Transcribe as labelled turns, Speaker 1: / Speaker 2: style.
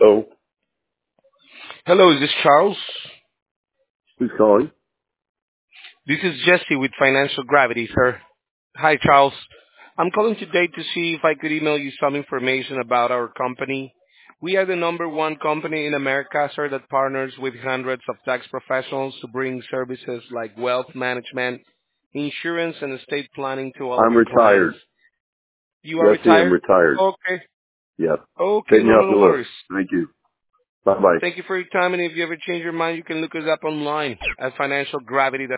Speaker 1: Oh,
Speaker 2: Hello, is this Charles?
Speaker 1: who's calling?
Speaker 2: This is Jesse with Financial Gravity, sir. Hi, Charles. I'm calling today to see if I could email you some information about our company. We are the number one company in America, sir, that partners with hundreds of tax professionals to bring services like wealth management, insurance, and estate planning to all of
Speaker 1: I'm
Speaker 2: our clients.
Speaker 1: retired.
Speaker 2: You are
Speaker 1: Jesse, I'm
Speaker 2: retired?
Speaker 1: retired.
Speaker 2: Okay.
Speaker 1: Yep.
Speaker 2: Okay,
Speaker 1: Take me
Speaker 2: no,
Speaker 1: off
Speaker 2: no
Speaker 1: the list.
Speaker 2: worries.
Speaker 1: Thank you. Bye bye.
Speaker 2: Thank you for your time, and if you ever change your mind, you can look us up online at Financial Gravity.